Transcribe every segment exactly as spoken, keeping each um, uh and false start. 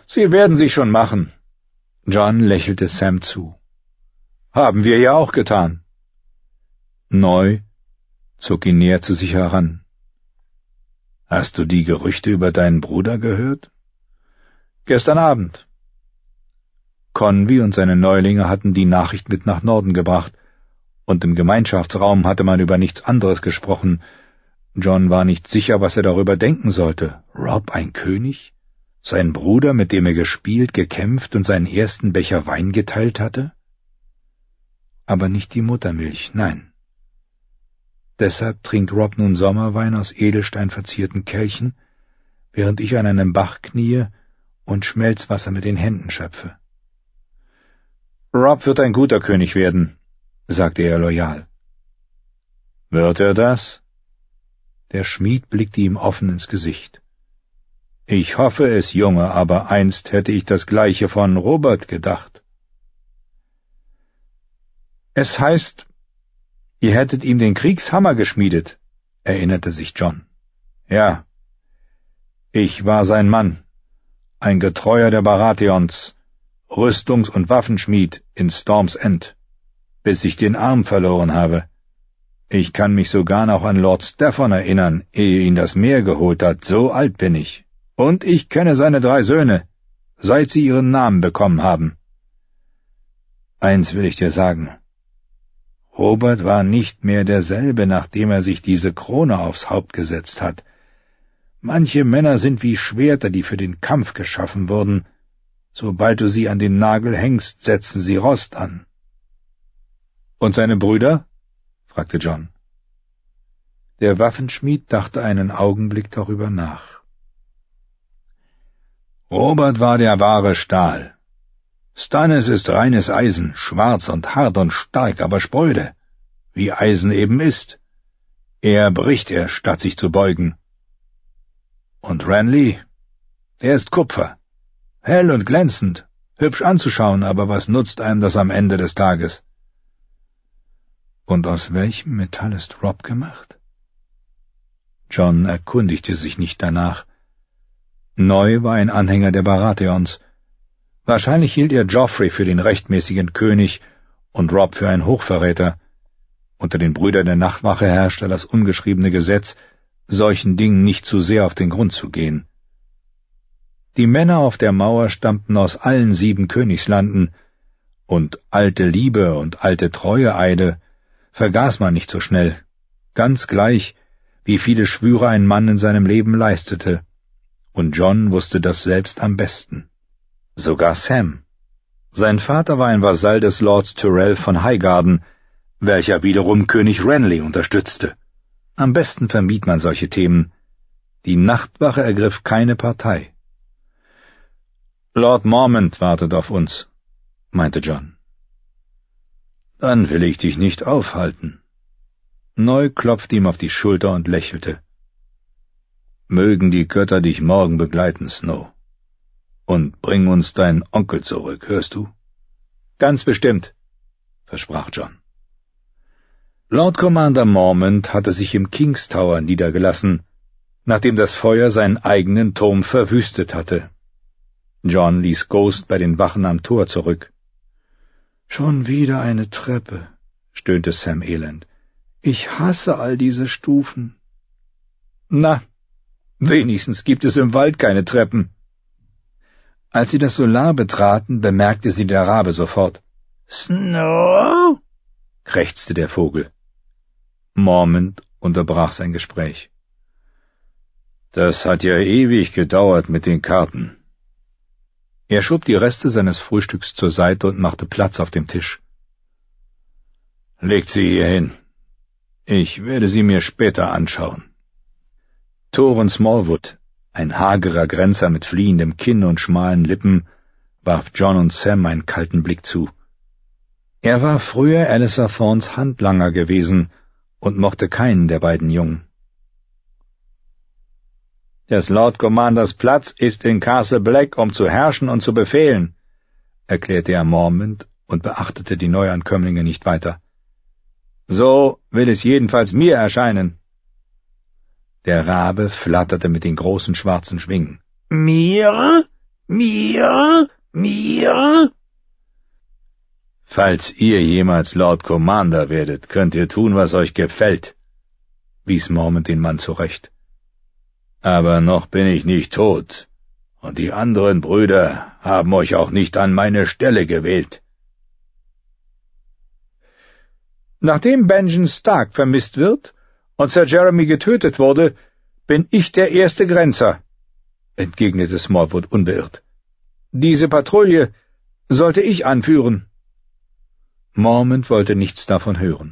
Sie werden sich schon machen. John lächelte Sam zu. Haben wir ja auch getan. Neu zog ihn näher zu sich heran. Hast du die Gerüchte über deinen Bruder gehört? Gestern Abend. Conwy und seine Neulinge hatten die Nachricht mit nach Norden gebracht, und im Gemeinschaftsraum hatte man über nichts anderes gesprochen. John war nicht sicher, was er darüber denken sollte. Robb ein König? Sein Bruder, mit dem er gespielt, gekämpft und seinen ersten Becher Wein geteilt hatte? Aber nicht die Muttermilch, nein. Deshalb trinkt Robb nun Sommerwein aus Edelstein verzierten Kelchen, während ich an einem Bach kniee und Schmelzwasser mit den Händen schöpfe. Robb wird ein guter König werden, sagte er loyal. Wird er das? Der Schmied blickte ihm offen ins Gesicht. Ich hoffe es, Junge, aber einst hätte ich das Gleiche von Robert gedacht. Es heißt, ihr hättet ihm den Kriegshammer geschmiedet, erinnerte sich John. Ja, ich war sein Mann, ein Getreuer der Baratheons, Rüstungs- und Waffenschmied in Storm's End, bis ich den Arm verloren habe. Ich kann mich sogar noch an Lord Stafford erinnern, ehe ihn das Meer geholt hat, so alt bin ich. Und ich kenne seine drei Söhne, seit sie ihren Namen bekommen haben. Eins will ich dir sagen. Robert war nicht mehr derselbe, nachdem er sich diese Krone aufs Haupt gesetzt hat. Manche Männer sind wie Schwerter, die für den Kampf geschaffen wurden. Sobald du sie an den Nagel hängst, setzen sie Rost an. Und seine Brüder? Fragte John. Der Waffenschmied dachte einen Augenblick darüber nach. Robert war der wahre Stahl. Stannis ist reines Eisen, schwarz und hart und stark, aber spröde, wie Eisen eben ist. Er bricht er, statt sich zu beugen. Und Renly, der ist Kupfer, hell und glänzend, hübsch anzuschauen, aber was nutzt einem das am Ende des Tages? Und aus welchem Metall ist Robb gemacht? John erkundigte sich nicht danach. Neu war ein Anhänger der Baratheons. Wahrscheinlich hielt er Joffrey für den rechtmäßigen König und Robb für einen Hochverräter. Unter den Brüdern der Nachtwache herrschte das ungeschriebene Gesetz, solchen Dingen nicht zu sehr auf den Grund zu gehen. Die Männer auf der Mauer stammten aus allen sieben Königslanden, und alte Liebe und alte Treueeide vergaß man nicht so schnell, ganz gleich, wie viele Schwüre ein Mann in seinem Leben leistete, und John wusste das selbst am besten. Sogar Sam. Sein Vater war ein Vasall des Lords Tyrell von Highgarden, welcher wiederum König Renly unterstützte. Am besten vermied man solche Themen. Die Nachtwache ergriff keine Partei. »Lord Mormont wartet auf uns«, meinte John. »Dann will ich dich nicht aufhalten.« Neu klopfte ihm auf die Schulter und lächelte. »Mögen die Götter dich morgen begleiten, Snow. Und bring uns deinen Onkel zurück, hörst du?« »Ganz bestimmt«, versprach John. Lord Commander Mormont hatte sich im King's Tower niedergelassen, nachdem das Feuer seinen eigenen Turm verwüstet hatte. John ließ Ghost bei den Wachen am Tor zurück. »Schon wieder eine Treppe«, stöhnte Sam elend. »Ich hasse all diese Stufen.« »Na, wenigstens gibt es im Wald keine Treppen.« Als sie das Solar betraten, bemerkte sie der Rabe sofort. »Snow?« krächzte der Vogel. Mormont unterbrach sein Gespräch. »Das hat ja ewig gedauert mit den Karten.« Er schob die Reste seines Frühstücks zur Seite und machte Platz auf dem Tisch. »Legt sie hier hin. Ich werde sie mir später anschauen.« Thoren Smallwood, ein hagerer Grenzer mit fliehendem Kinn und schmalen Lippen, warf John und Sam einen kalten Blick zu. Er war früher Alistair Thornes Handlanger gewesen und mochte keinen der beiden Jungen. »Des Lord Commanders Platz ist in Castle Black, um zu herrschen und zu befehlen«, erklärte er Mormont und beachtete die Neuankömmlinge nicht weiter. »So will es jedenfalls mir erscheinen.« Der Rabe flatterte mit den großen schwarzen Schwingen. »Mir?« Mir? Mir? Falls ihr jemals Lord Commander werdet, könnt ihr tun, was euch gefällt, wies Mormont den Mann zurecht. Aber noch bin ich nicht tot, und die anderen Brüder haben euch auch nicht an meine Stelle gewählt. Nachdem Benjen Stark vermisst wird und Sir Jeremy getötet wurde, bin ich der erste Grenzer, entgegnete Smallwood unbeirrt. Diese Patrouille sollte ich anführen. Mormont wollte nichts davon hören.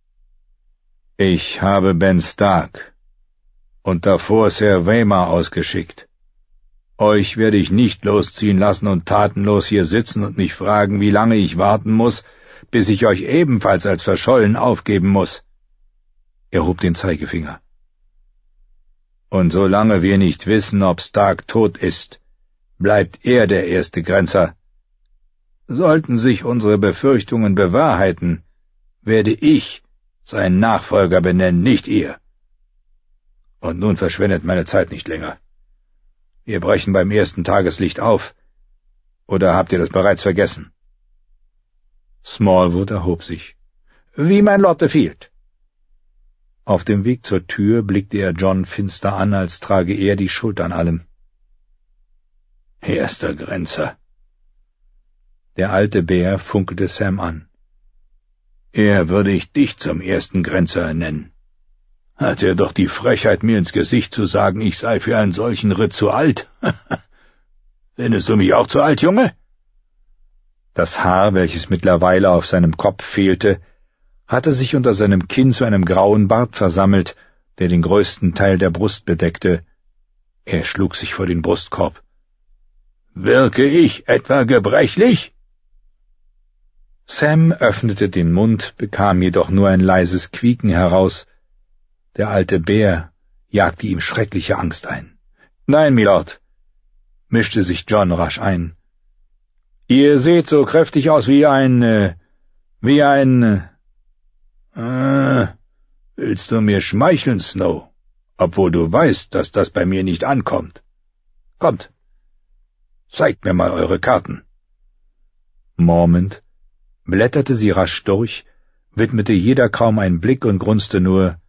Ich habe Ben Stark und davor Sir Waymar ausgeschickt. Euch werde ich nicht losziehen lassen und tatenlos hier sitzen und mich fragen, wie lange ich warten muss, bis ich euch ebenfalls als verschollen aufgeben muss. Er hob den Zeigefinger. Und solange wir nicht wissen, ob Stark tot ist, bleibt er der erste Grenzer. Sollten sich unsere Befürchtungen bewahrheiten, werde ich seinen Nachfolger benennen, nicht ihr. Und nun verschwendet meine Zeit nicht länger. Wir brechen beim ersten Tageslicht auf. Oder habt ihr das bereits vergessen? Smallwood erhob sich. Wie mein Lord befiehlt. Auf dem Weg zur Tür blickte er John finster an, als trage er die Schuld an allem. Erster Grenzer. Der alte Bär funkelte Sam an. Eher würde ich dich zum ersten Grenzer nennen. Hat er doch die Frechheit, mir ins Gesicht zu sagen, ich sei für einen solchen Ritt zu alt. Findest du mich auch zu alt, Junge? Das Haar, welches mittlerweile auf seinem Kopf fehlte, hatte sich unter seinem Kinn zu einem grauen Bart versammelt, der den größten Teil der Brust bedeckte. Er schlug sich vor den Brustkorb. Wirke ich etwa gebrechlich? Sam öffnete den Mund, bekam jedoch nur ein leises Quieken heraus. Der alte Bär jagte ihm schreckliche Angst ein. »Nein, Milord«, mischte sich John rasch ein. »Ihr seht so kräftig aus wie ein, äh, wie ein...« äh, »Willst du mir schmeicheln, Snow, obwohl du weißt, dass das bei mir nicht ankommt? Kommt, zeigt mir mal eure Karten.« Mormont blätterte sie rasch durch, widmete jeder kaum einen Blick und grunzte nur,